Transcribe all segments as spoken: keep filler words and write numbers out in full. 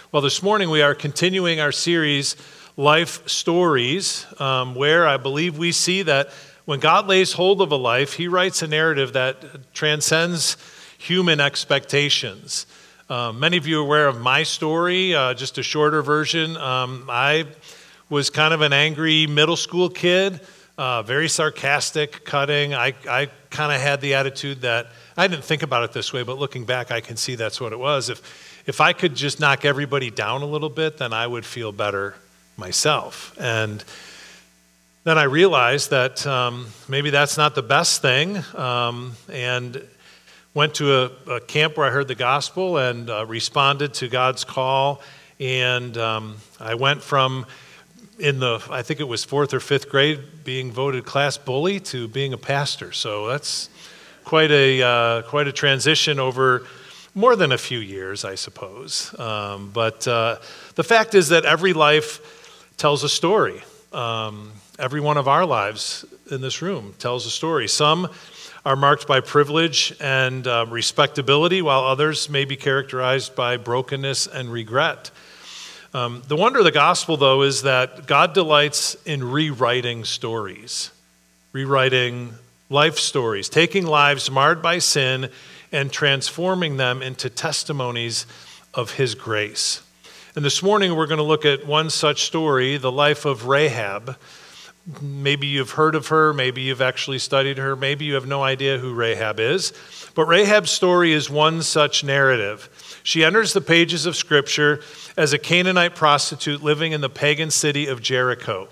Well, this morning we are continuing our series, Life Stories, um, where I believe we see that when God lays hold of a life, he writes a narrative that transcends human expectations. Uh, many of you are aware of my story, uh, just a shorter version. Um, I was kind of an angry middle school kid, uh, very sarcastic, cutting. I, I kind of had the attitude that, I didn't think about it this way, but looking back, I can see that's what it was. If If I could just knock everybody down a little bit, then I would feel better myself. And then I realized that um, maybe that's not the best thing, um, and went to a, a camp where I heard the gospel and uh, responded to God's call. And um, I went from, in the, I think it was fourth or fifth grade, being voted class bully to being a pastor. So that's quite a uh, quite a transition over more than a few years, I suppose. Um, but uh, the fact is that every life tells a story. Um, every one of our lives in this room tells a story. Some are marked by privilege and uh, respectability, while others may be characterized by brokenness and regret. Um, the wonder of the gospel, though, is that God delights in rewriting stories, rewriting life stories, taking lives marred by sin and transforming them into testimonies of his grace. And this morning we're going to look at one such story, the life of Rahab. Maybe you've heard of her, maybe you've actually studied her, maybe you have no idea who Rahab is. But Rahab's story is one such narrative. She enters the pages of Scripture as a Canaanite prostitute living in the pagan city of Jericho.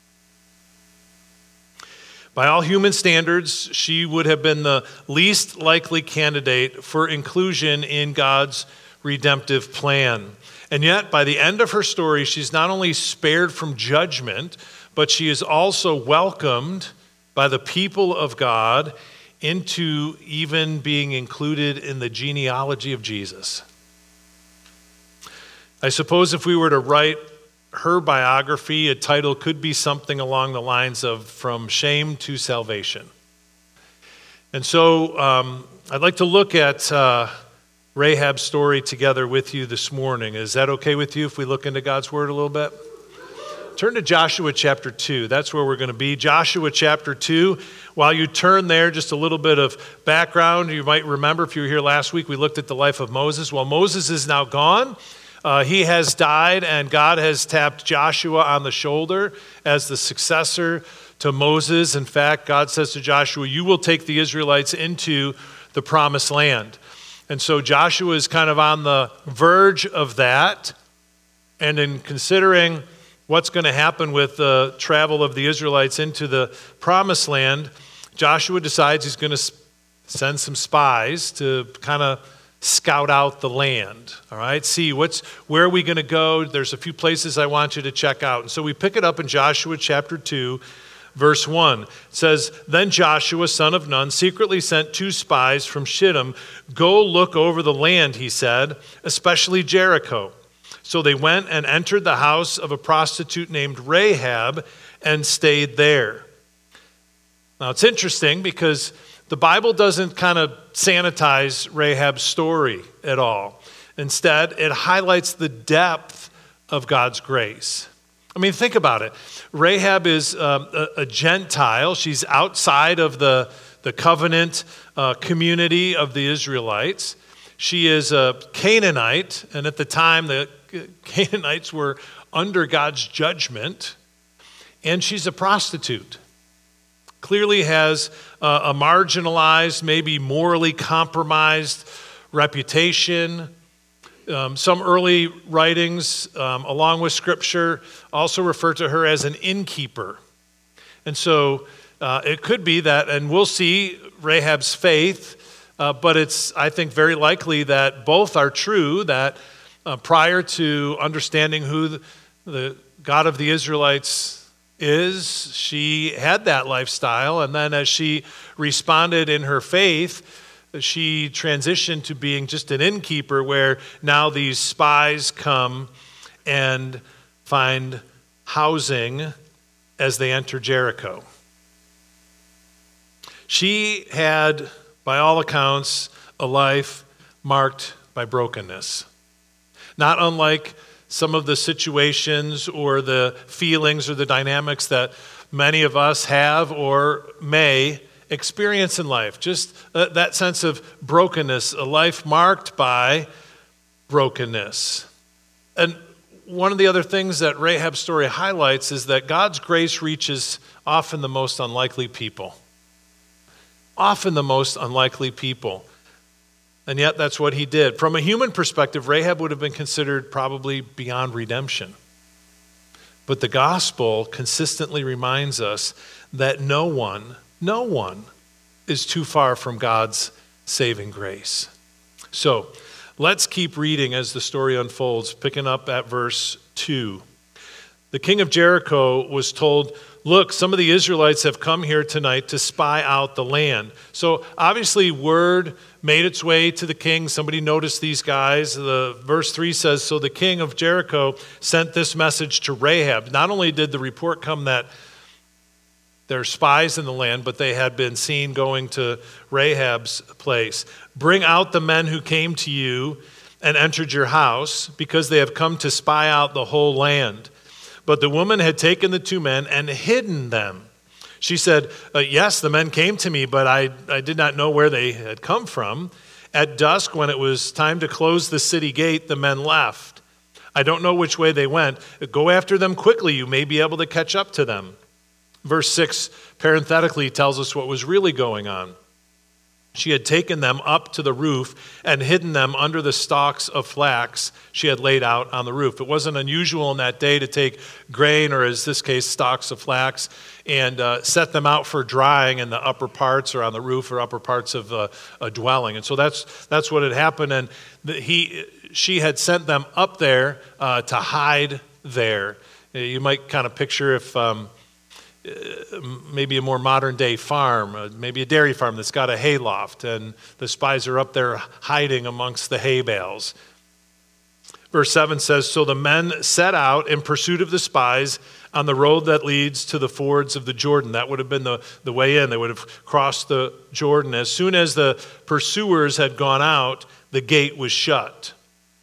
By all human standards, she would have been the least likely candidate for inclusion in God's redemptive plan. And yet, by the end of her story, she's not only spared from judgment, but she is also welcomed by the people of God into even being included in the genealogy of Jesus. I suppose if we were to write her biography, a title could be something along the lines of From Shame to Salvation. And so um, I'd like to look at uh, Rahab's story together with you this morning. Is that okay with you if we look into God's Word a little bit? Turn to Joshua chapter two. That's where we're going to be. Joshua chapter two. While you turn there, just a little bit of background. You might remember if you were here last week, we looked at the life of Moses. Well, Moses is now gone. Uh, he has died, and God has tapped Joshua on the shoulder as the successor to Moses. In fact, God says to Joshua, you will take the Israelites into the promised land. And so Joshua is kind of on the verge of that. And in considering what's going to happen with the travel of the Israelites into the promised land, Joshua decides he's going to send some spies to kind of scout out the land, all right? See, what's where are we going to go? There's a few places I want you to check out. And so we pick it up in Joshua chapter two, verse one. It says, then Joshua, son of Nun, secretly sent two spies from Shittim. Go look over the land, he said, especially Jericho. So they went and entered the house of a prostitute named Rahab and stayed there. Now it's interesting because the Bible doesn't kind of sanitize Rahab's story at all. Instead, it highlights the depth of God's grace. I mean, think about it. Rahab is um, a, a Gentile. She's outside of the, the covenant uh, community of the Israelites. She is a Canaanite, and at the time, the Canaanites were under God's judgment, and she's a prostitute. Clearly has uh, a marginalized, maybe morally compromised reputation. Um, some early writings, um, along with Scripture, also refer to her as an innkeeper. And so uh, it could be that, and we'll see Rahab's faith, uh, but it's, I think, very likely that both are true, that uh, prior to understanding who the, the God of the Israelites is, she had that lifestyle, and then as she responded in her faith, she transitioned to being just an innkeeper, where now these spies come and find housing as they enter Jericho. She had, by all accounts, a life marked by brokenness. Not unlike some of the situations or the feelings or the dynamics that many of us have or may experience in life. Just uh, that sense of brokenness, a life marked by brokenness. And one of the other things that Rahab's story highlights is that God's grace reaches often the most unlikely people. Often the most unlikely people. And yet that's what he did. From a human perspective, Rahab would have been considered probably beyond redemption. But the gospel consistently reminds us that no one, no one is too far from God's saving grace. So let's keep reading as the story unfolds, picking up at verse two. The king of Jericho was told, look, some of the Israelites have come here tonight to spy out the land. So obviously word made its way to the king. Somebody noticed these guys. The verse three says, so the king of Jericho sent this message to Rahab. Not only did the report come that there are spies in the land, but they had been seen going to Rahab's place. Bring out the men who came to you and entered your house, because they have come to spy out the whole land. But the woman had taken the two men and hidden them. She said, uh, yes, the men came to me, but I, I did not know where they had come from. At dusk, when it was time to close the city gate, the men left. I don't know which way they went. Go after them quickly. You may be able to catch up to them. Verse six parenthetically tells us what was really going on. She had taken them up to the roof and hidden them under the stalks of flax she had laid out on the roof. It wasn't unusual in that day to take grain, or in this case, stalks of flax, and uh, set them out for drying in the upper parts or on the roof or upper parts of uh, a dwelling. And so that's that's what had happened. And the, he, she had sent them up there uh, to hide there. You might kind of picture if... Um, maybe a more modern day farm, maybe a dairy farm that's got a hayloft, and the spies are up there hiding amongst the hay bales. Verse seven says, so the men set out in pursuit of the spies on the road that leads to the fords of the Jordan. That would have been the, the way in. They would have crossed the Jordan. As soon as the pursuers had gone out, the gate was shut.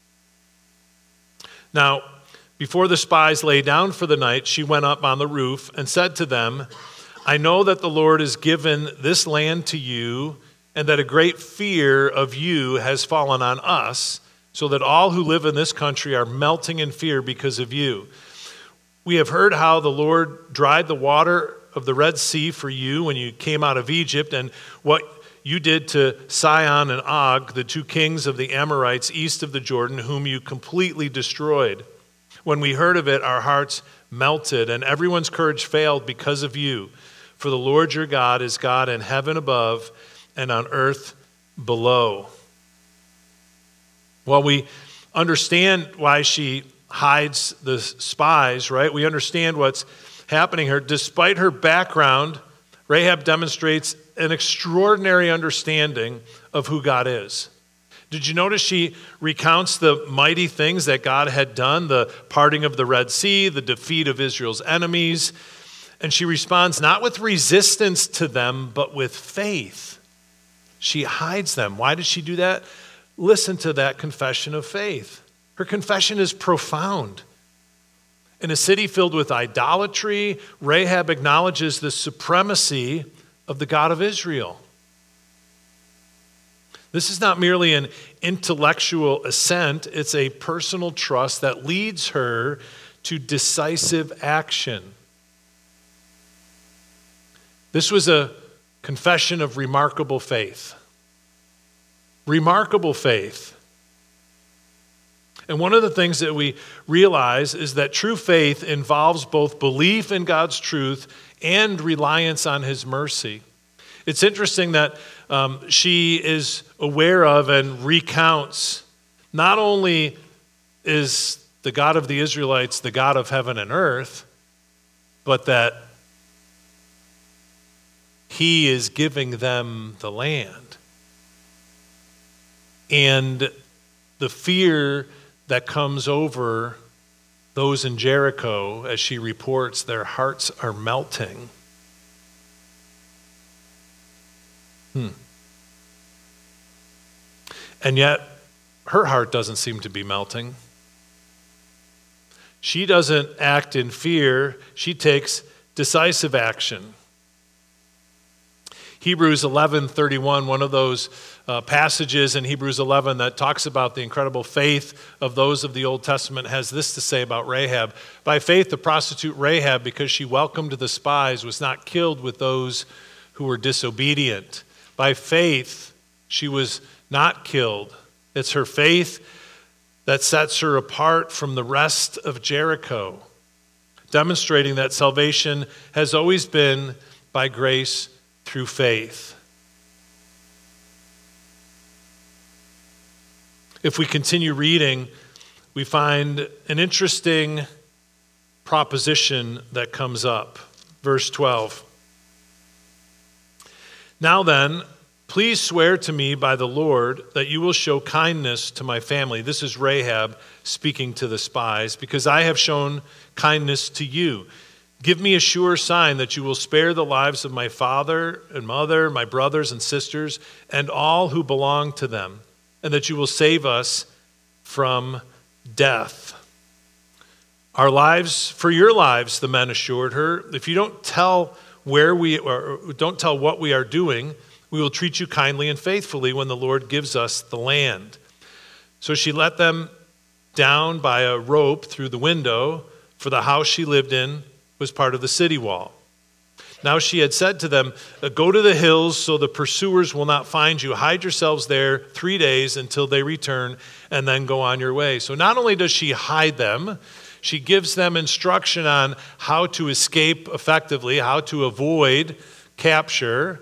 Now, before the spies lay down for the night, she went up on the roof and said to them, I know that the Lord has given this land to you, and that a great fear of you has fallen on us, so that all who live in this country are melting in fear because of you. We have heard how the Lord dried the water of the Red Sea for you when you came out of Egypt, and what you did to Sihon and Og, the two kings of the Amorites east of the Jordan, whom you completely destroyed. When we heard of it, our hearts melted, and everyone's courage failed because of you. For the Lord your God is God in heaven above and on earth below. Well, we understand why she hides the spies, right? We understand what's happening here. Despite her background, Rahab demonstrates an extraordinary understanding of who God is. Did you notice she recounts the mighty things that God had done, the parting of the Red Sea, the defeat of Israel's enemies, and she responds not with resistance to them, but with faith. She hides them. Why did she do that? Listen to that confession of faith. Her confession is profound. In a city filled with idolatry, Rahab acknowledges the supremacy of the God of Israel. This is not merely an intellectual assent, it's a personal trust that leads her to decisive action. This was a confession of remarkable faith. Remarkable faith. And one of the things that we realize is that true faith involves both belief in God's truth and reliance on His mercy. It's interesting that um, she is aware of and recounts not only is the God of the Israelites the God of heaven and earth, but that He is giving them the land. And the fear that comes over those in Jericho, as she reports, their hearts are melting. Hmm. And yet, her heart doesn't seem to be melting. She doesn't act in fear. She takes decisive action. Hebrews eleven thirty-one, one of those uh, passages in Hebrews eleven that talks about the incredible faith of those of the Old Testament, has this to say about Rahab. By faith, the prostitute Rahab, because she welcomed the spies, was not killed with those who were disobedient. By faith, she was not killed. It's her faith that sets her apart from the rest of Jericho, demonstrating that salvation has always been by grace through faith. If we continue reading, we find an interesting proposition that comes up. Verse twelve. Now then, please swear to me by the Lord that you will show kindness to my family. This is Rahab speaking to the spies, because I have shown kindness to you. Give me a sure sign that you will spare the lives of my father and mother, my brothers and sisters, and all who belong to them, and that you will save us from death. Our lives, for your lives, the men assured her. If you don't tell where we or don't tell what we are doing, we will treat you kindly and faithfully when the Lord gives us the land. So she let them down by a rope through the window, for the house she lived in was part of the city wall. Now she had said to them, go to the hills so the pursuers will not find you. Hide yourselves there three days until they return, and then go on your way. So not only does she hide them, she gives them instruction on how to escape effectively, how to avoid capture,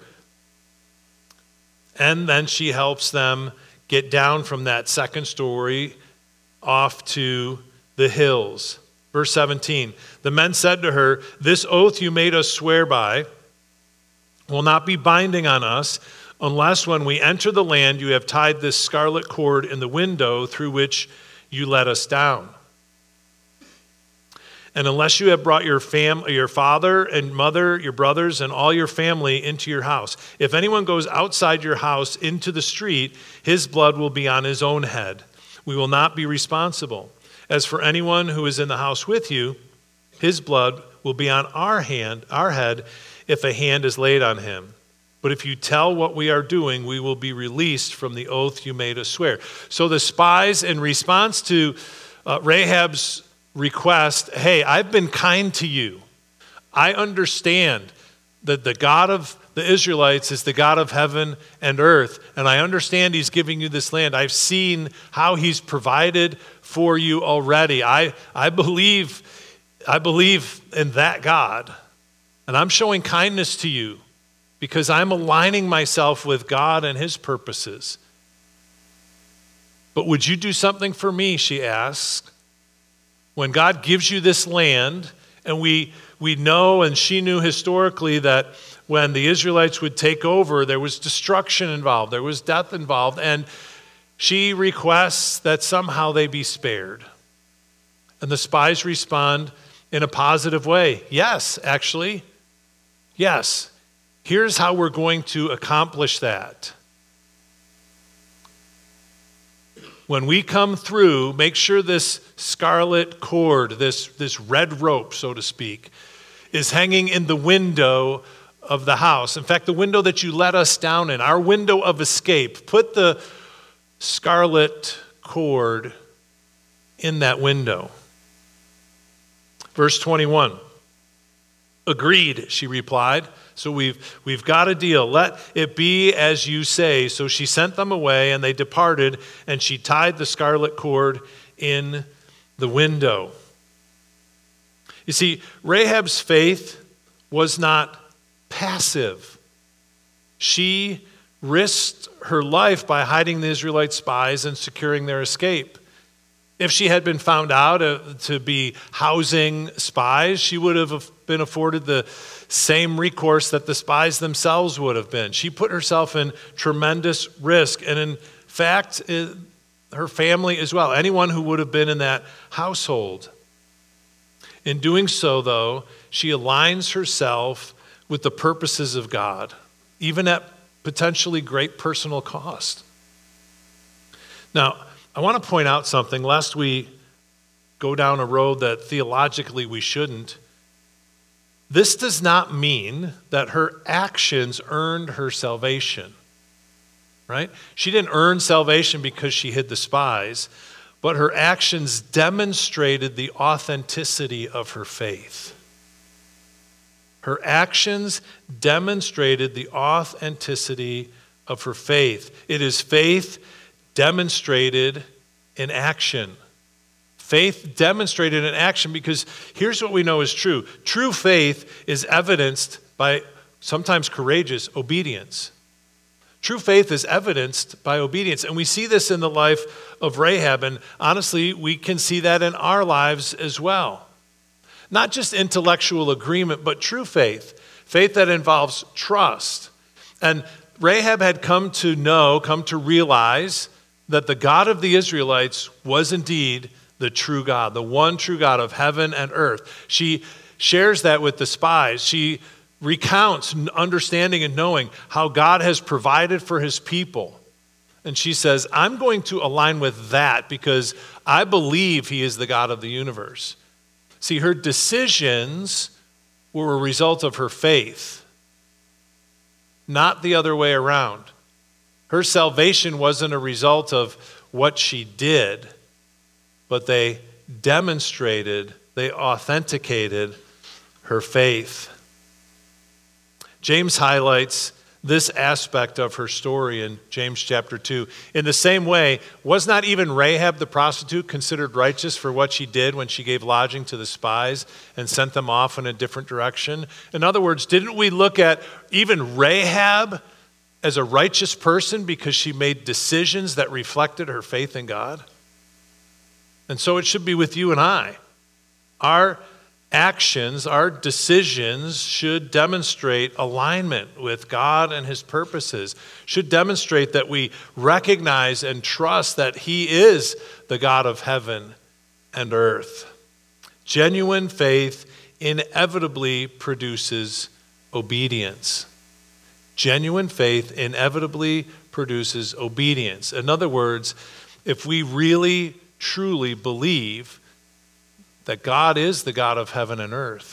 and then she helps them get down from that second story off to the hills. Verse seventeen, the men said to her, this oath you made us swear by will not be binding on us unless when we enter the land you have tied this scarlet cord in the window through which you let us down. And unless you have brought your fam- your father and mother, your brothers, and all your family into your house. If anyone goes outside your house into the street, his blood will be on his own head. We will not be responsible. As for anyone who is in the house with you, his blood will be on our hand, our head, if a hand is laid on him. But if you tell what we are doing, we will be released from the oath you made us swear. So the spies, in response to uh, Rahab's request, hey, I've been kind to you. I understand that the God of the Israelites is the God of heaven and earth, and I understand he's giving you this land. I've seen how he's provided for you already. I, I believe, I believe in that God, and I'm showing kindness to you because I'm aligning myself with God and his purposes. But would you do something for me, she asked. When God gives you this land, and we we know, and she knew historically, that when the Israelites would take over, there was destruction involved, there was death involved, and she requests that somehow they be spared. And the spies respond in a positive way. Yes, actually, yes. Here's how we're going to accomplish that. When we come through, make sure this scarlet cord, this, this red rope, so to speak, is hanging in the window of the house. In fact, the window that you let us down in, our window of escape. Put the scarlet cord in that window. Verse twenty-one. Agreed, she replied. So we've we've got a deal. Let it be as you say. So she sent them away, and they departed, and she tied the scarlet cord in the window. You see, Rahab's faith was not passive. She risked her life by hiding the Israelite spies and securing their escape. If she had been found out to be housing spies, she would have been afforded the same recourse that the spies themselves would have been. She put herself in tremendous risk, and in fact, her family as well, anyone who would have been in that household. In doing so, though, she aligns herself with the purposes of God, even at potentially great personal cost. Now, I want to point out something, lest we go down a road that theologically we shouldn't. This does not mean that her actions earned her salvation, right? She didn't earn salvation because she hid the spies, but her actions demonstrated the authenticity of her faith. Her actions demonstrated the authenticity of her faith. It is faith demonstrated in action. Faith demonstrated in action, because here's what we know is true. True faith is evidenced by sometimes courageous obedience. True faith is evidenced by obedience. And we see this in the life of Rahab. And honestly, we can see that in our lives as well. Not just intellectual agreement, but true faith. Faith that involves trust. And Rahab had come to know, come to realize that the God of the Israelites was indeed the true God, the one true God of heaven and earth. She shares that with the spies. She recounts understanding and knowing how God has provided for his people. And she says, I'm going to align with that because I believe he is the God of the universe. See, her decisions were a result of her faith, not the other way around. Her salvation wasn't a result of what she did, but they demonstrated, they authenticated her faith. James highlights this aspect of her story in James chapter two. In the same way, was not even Rahab the prostitute considered righteous for what she did when she gave lodging to the spies and sent them off in a different direction? In other words, didn't we look at even Rahab as a righteous person because she made decisions that reflected her faith in God? And so it should be with you and I. Our actions, our decisions should demonstrate alignment with God and his purposes, should demonstrate that we recognize and trust that he is the God of heaven and earth. Genuine faith inevitably produces obedience. Genuine faith inevitably produces obedience. In other words, if we really truly believe that God is the God of heaven and earth,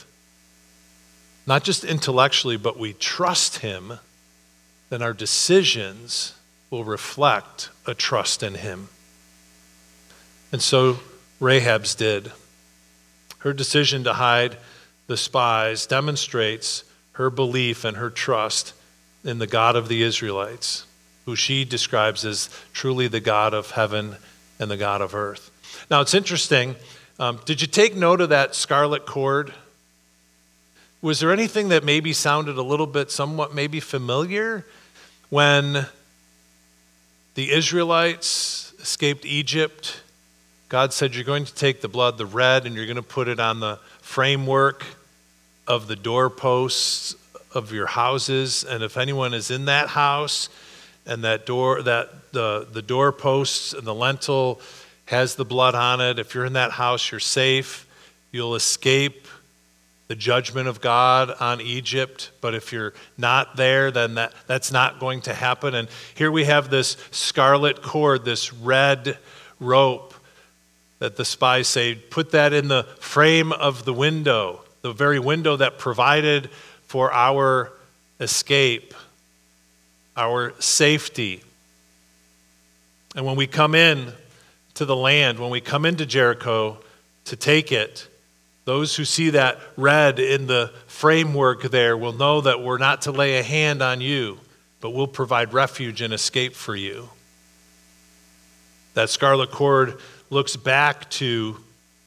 not just intellectually, but we trust him, then our decisions will reflect a trust in him. And so Rahab's did. Her decision to hide the spies demonstrates her belief and her trust in the God of the Israelites, who she describes as truly the God of heaven and the God of earth. Now, it's interesting. Um, did you take note of that scarlet cord? Was there anything that maybe sounded a little bit, somewhat maybe familiar when the Israelites escaped Egypt? God said, you're going to take the blood, the red, and you're going to put it on the framework of the doorposts of your houses. And if anyone is in that house and that door, that the, the doorposts and the lintel has the blood on it, if you're in that house, you're safe. You'll escape the judgment of God on Egypt. But if you're not there, then that, that's not going to happen. And here we have this scarlet cord, this red rope that the spies say, put that in the frame of the window, the very window that provided for our escape, our safety. And when we come in to the land, when we come into Jericho to take it, those who see that red in the framework there will know that we're not to lay a hand on you, but we'll provide refuge and escape for you. That scarlet cord looks back to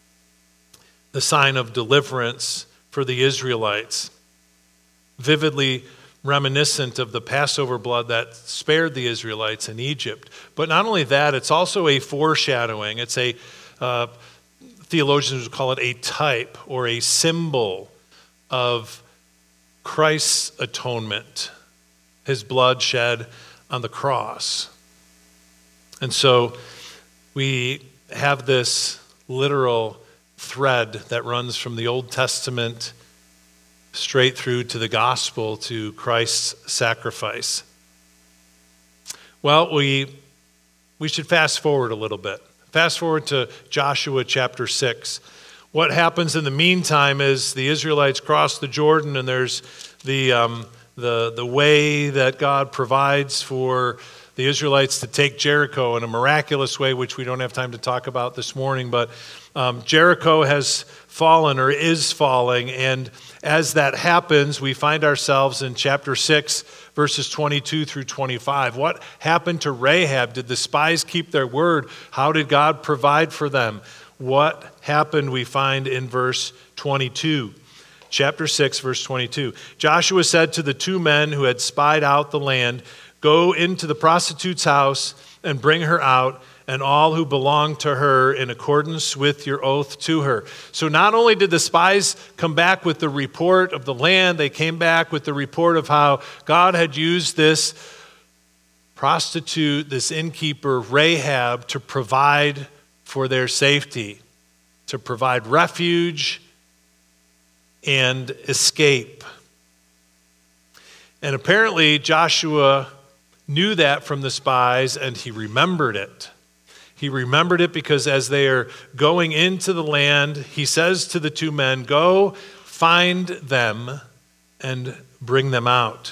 the sign of deliverance for the Israelites, vividly reminiscent of the Passover blood that spared the Israelites in Egypt. But not only that, it's also a foreshadowing. It's a, uh, theologians would call it a type or a symbol of Christ's atonement, his blood shed on the cross. And so we have this literal thread that runs from the Old Testament straight through to the gospel, to Christ's sacrifice. Well, we we should fast forward a little bit. Fast forward to Joshua chapter six. What happens in the meantime is the Israelites cross the Jordan, and there's the, um, the, the way that God provides for the Israelites to take Jericho in a miraculous way, which we don't have time to talk about this morning. But um, Jericho has fallen or is falling, and as that happens, we find ourselves in chapter six, verses twenty-two through twenty-five. What happened to Rahab? Did the spies keep their word? How did God provide for them? What happened, we find in verse twenty-two. Chapter six, verse twenty-two. Joshua said to the two men who had spied out the land, "Go into the prostitute's house and bring her out, and all who belong to her in accordance with your oath to her." So not only did the spies come back with the report of the land, they came back with the report of how God had used this prostitute, this innkeeper, Rahab, to provide for their safety, to provide refuge and escape. And apparently Joshua knew that from the spies, and he remembered it. He remembered it because as they are going into the land, he says to the two men, "Go find them and bring them out."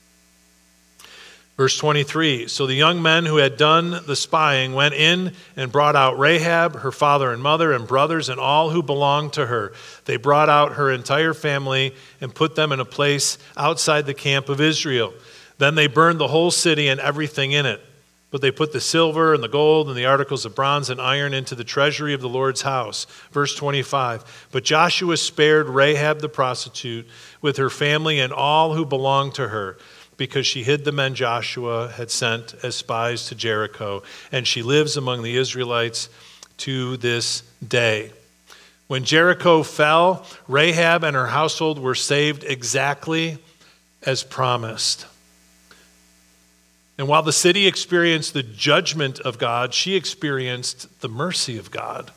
Verse twenty-three, so the young men who had done the spying went in and brought out Rahab, her father and mother and brothers, and all who belonged to her. They brought out her entire family and put them in a place outside the camp of Israel. Then they burned the whole city and everything in it. But they put the silver and the gold and the articles of bronze and iron into the treasury of the Lord's house. Verse twenty-five, but Joshua spared Rahab the prostitute with her family and all who belonged to her, because she hid the men Joshua had sent as spies to Jericho, and she lives among the Israelites to this day. When Jericho fell, Rahab and her household were saved exactly as promised. And while the city experienced the judgment of God, she experienced the mercy of God.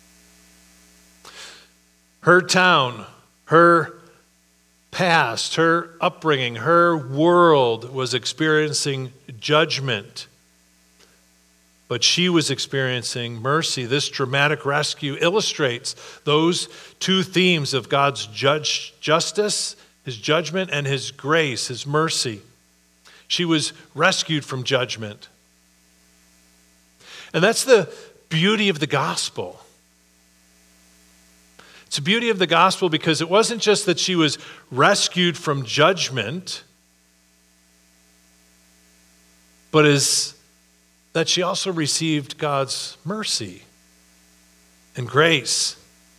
Her town, her past, her upbringing, her world was experiencing judgment. But she was experiencing mercy. This dramatic rescue illustrates those two themes of God's judge, justice, his judgment, and his grace, his mercy. She was rescued from judgment. And that's the beauty of the gospel. It's the beauty of the gospel because it wasn't just that she was rescued from judgment, but is that she also received God's mercy and grace.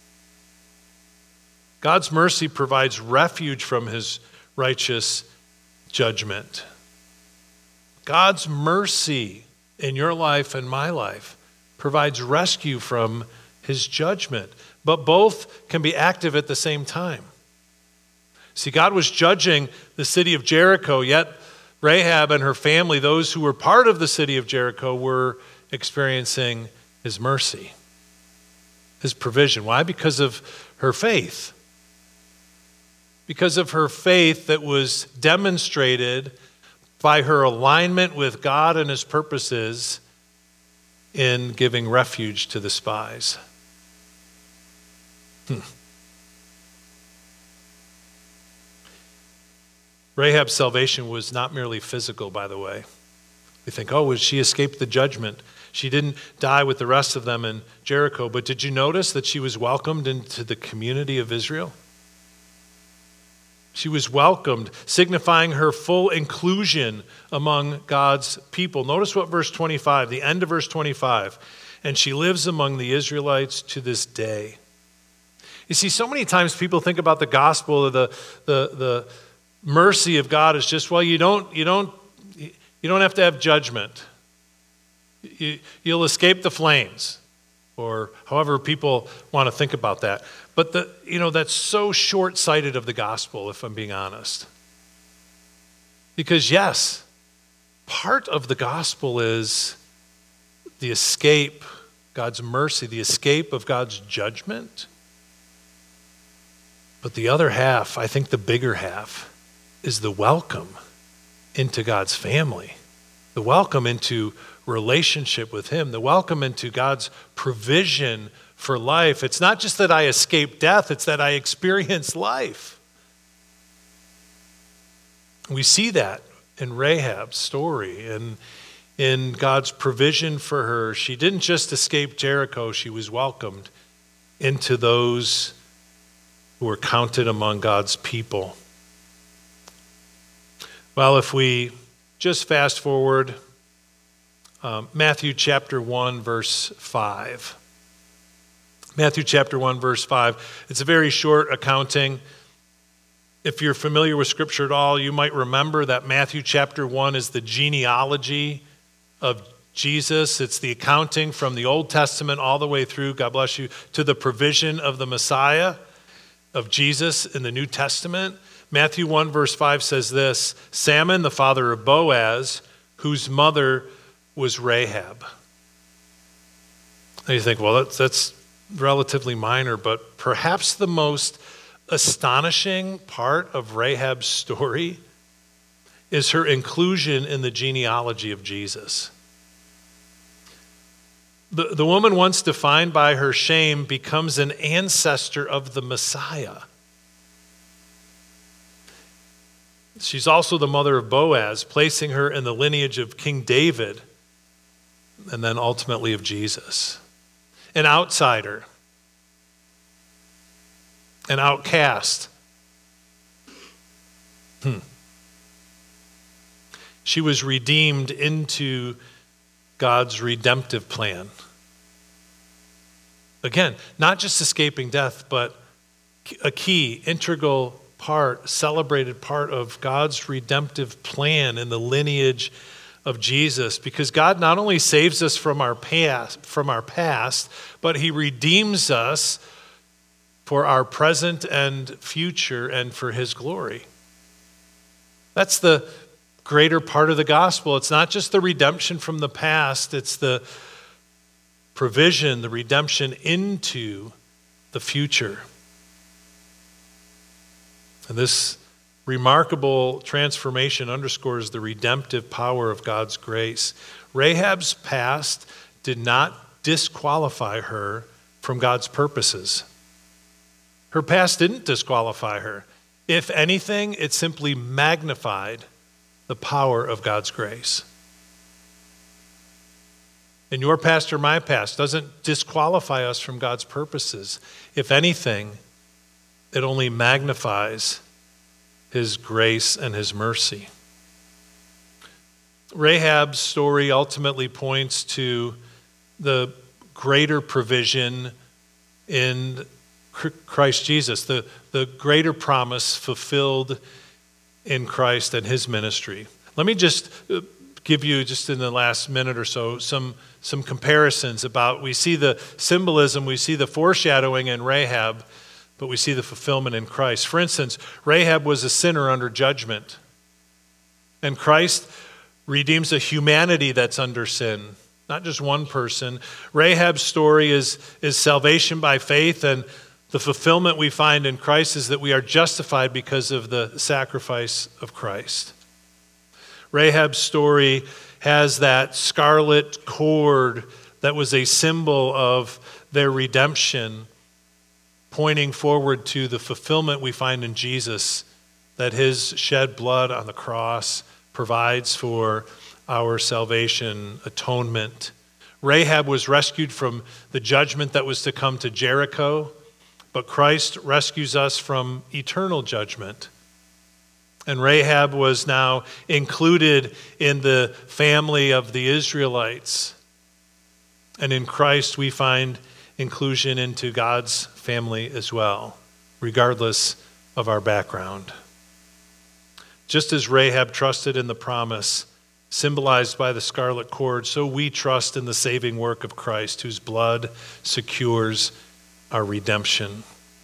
God's mercy provides refuge from his righteous judgment. God's mercy in your life and my life provides rescue from his judgment. But both can be active at the same time. See, God was judging the city of Jericho, yet Rahab and her family, those who were part of the city of Jericho, were experiencing his mercy, his provision. Why? Because of her faith. Because of her faith that was demonstrated by her alignment with God and his purposes in giving refuge to the spies. Hmm. Rahab's salvation was not merely physical, by the way. We think, oh, she escaped the judgment. She didn't die with the rest of them in Jericho. But did you notice that she was welcomed into the community of Israel? She was welcomed, signifying her full inclusion among God's people. Notice what verse twenty-five, the end of verse twenty-five, and she lives among the Israelites to this day. You see, so many times people think about the gospel or the, the, the mercy of God as just, well, you don't, you don't, you don't have to have judgment. You, you'll escape the flames, or however people want to think about that. But the, you know, that's so short-sighted of the gospel, if I'm being honest. Because yes, part of the gospel is the escape, God's mercy, the escape of God's judgment. But the other half, I think the bigger half, is the welcome into God's family, the welcome into relationship with him, the welcome into God's provision for life. It's not just that I escape death, it's that I experience life. We see that in Rahab's story and in God's provision for her. She didn't just escape Jericho, she was welcomed into those who were counted among God's people. Well, if we just fast forward, um, Matthew chapter one, verse five. Matthew chapter one, verse five. It's a very short accounting. If you're familiar with Scripture at all, you might remember that Matthew chapter one is the genealogy of Jesus. It's the accounting from the Old Testament all the way through, God bless you, to the provision of the Messiah, of Jesus in the New Testament. Matthew one, verse five says this: Salmon, the father of Boaz, whose mother was Rahab. And you think, well, that's, that's relatively minor, but perhaps the most astonishing part of Rahab's story is her inclusion in the genealogy of Jesus. The, the woman once defined by her shame becomes an ancestor of the Messiah. She's also the mother of Boaz, placing her in the lineage of King David and then ultimately of Jesus. An outsider, an outcast. Hmm. She was redeemed into God's redemptive plan. Again, not just escaping death, but a key, integral part, celebrated part of God's redemptive plan in the lineage of Jesus, because God not only saves us from our past, from our past, but he redeems us for our present and future and for his glory. That's the greater part of the gospel. It's not just the redemption from the past, it's the provision, the redemption into the future. And this remarkable transformation underscores the redemptive power of God's grace. Rahab's past did not disqualify her from God's purposes. Her past didn't disqualify her. If anything, it simply magnified the power of God's grace. And your past or my past doesn't disqualify us from God's purposes. If anything, it only magnifies his grace and his mercy. Rahab's story ultimately points to the greater provision in Christ Jesus, the, the greater promise fulfilled in Christ and his ministry. Let me just give you, just in the last minute or so, some, some comparisons about, we see the symbolism, we see the foreshadowing in Rahab, but we see the fulfillment in Christ. For instance, Rahab was a sinner under judgment, and Christ redeems a humanity that's under sin, not just one person. Rahab's story is, is salvation by faith, and the fulfillment we find in Christ is that we are justified because of the sacrifice of Christ. Rahab's story has that scarlet cord that was a symbol of their redemption, pointing forward to the fulfillment we find in Jesus, that his shed blood on the cross provides for our salvation, atonement. Rahab was rescued from the judgment that was to come to Jericho, but Christ rescues us from eternal judgment. And Rahab was now included in the family of the Israelites. And in Christ we find inclusion into God's family as well, regardless of our background. Just as Rahab trusted in the promise symbolized by the scarlet cord, so we trust in the saving work of Christ, whose blood secures our redemption.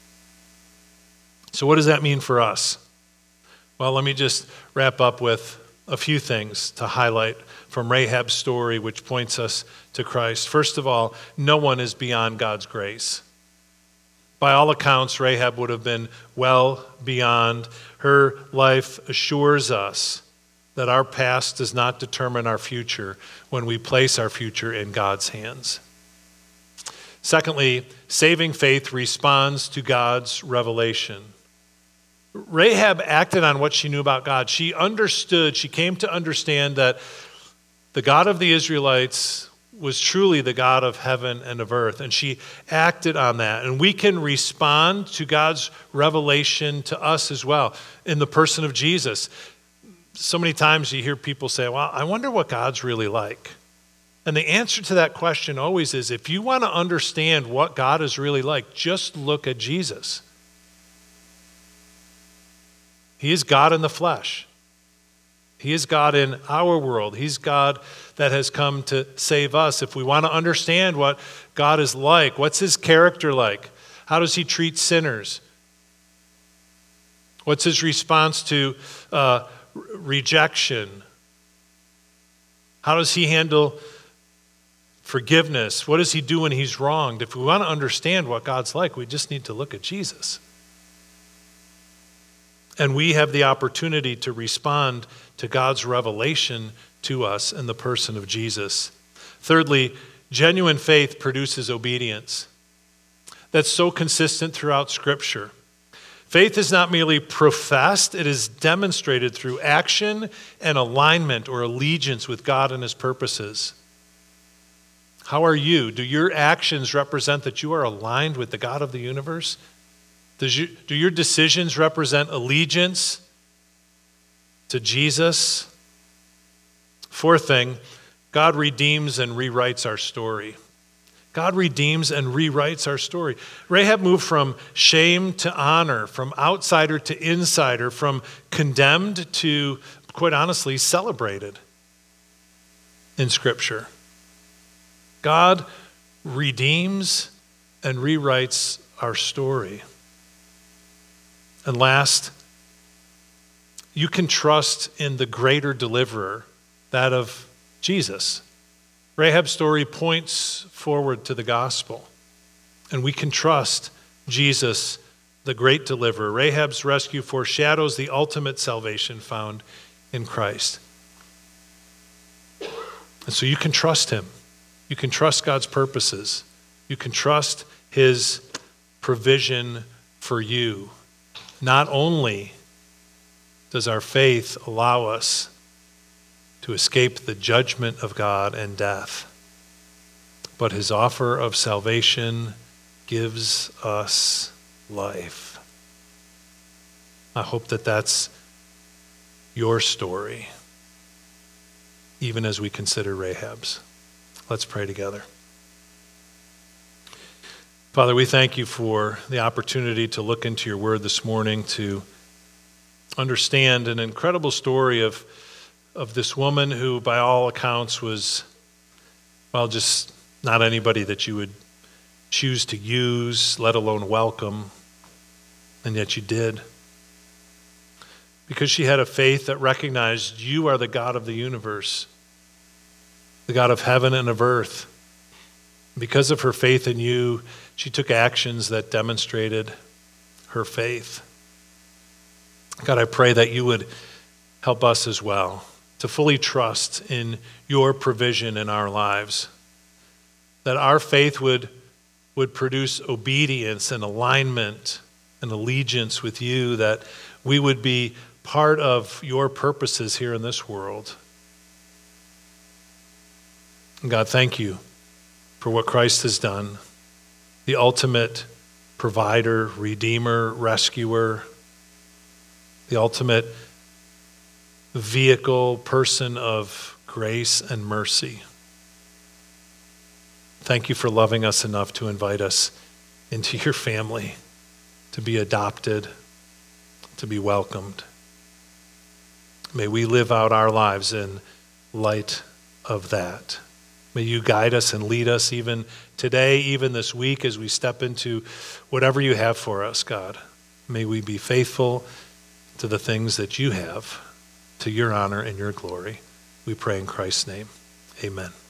So what does that mean for us? Well, let me just wrap up with a few things to highlight from Rahab's story, which points us to Christ. First of all, no one is beyond God's grace. By all accounts, Rahab would have been well beyond. Her life assures us that our past does not determine our future when we place our future in God's hands. Secondly, saving faith responds to God's revelation. Rahab acted on what she knew about God. She understood, she came to understand that the God of the Israelites was truly the God of heaven and of earth, and she acted on that. And we can respond to God's revelation to us as well in the person of Jesus. So many times you hear people say, well, I wonder what God's really like. And the answer to that question always is, if you want to understand what God is really like, just look at Jesus. He is God in the flesh. He is God in our world. He's God that has come to save us. If we want to understand what God is like, what's his character like? How does he treat sinners? What's his response to uh, rejection? How does he handle forgiveness? What does he do when he's wronged? If we want to understand what God's like, we just need to look at Jesus. And we have the opportunity to respond to God's revelation to us in the person of Jesus. Thirdly, genuine faith produces obedience. That's so consistent throughout Scripture. Faith is not merely professed, it is demonstrated through action and alignment or allegiance with God and his purposes. How are you? Do your actions represent that you are aligned with the God of the universe? Does you, do your decisions represent allegiance to Jesus? Fourth thing, God redeems and rewrites our story. God redeems and rewrites our story. Rahab moved from shame to honor, from outsider to insider, from condemned to, quite honestly, celebrated in Scripture. God redeems and rewrites our story. And last, you can trust in the greater deliverer, that of Jesus. Rahab's story points forward to the gospel, and we can trust Jesus, the great deliverer. Rahab's rescue foreshadows the ultimate salvation found in Christ. And so you can trust him. You can trust God's purposes. You can trust his provision for you. Not only does our faith allow us to escape the judgment of God and death, but his offer of salvation gives us life. I hope that that's your story, even as we consider Rahab's. Let's pray together. Father, we thank you for the opportunity to look into your word this morning, to understand an incredible story of, of this woman who, by all accounts, was, well, just not anybody that you would choose to use, let alone welcome, and yet you did. Because she had a faith that recognized you are the God of the universe, the God of heaven and of earth. Because of her faith in you, she took actions that demonstrated her faith. God, I pray that you would help us as well to fully trust in your provision in our lives, that our faith would, would produce obedience and alignment and allegiance with you, that we would be part of your purposes here in this world. And God, thank you for what Christ has done, the ultimate provider, redeemer, rescuer, the ultimate vehicle, person of grace and mercy. Thank you for loving us enough to invite us into your family, to be adopted, to be welcomed. May we live out our lives in light of that. May you guide us and lead us even today, even this week, as we step into whatever you have for us, God. May we be faithful to the things that you have, to your honor and your glory. We pray in Christ's name. Amen.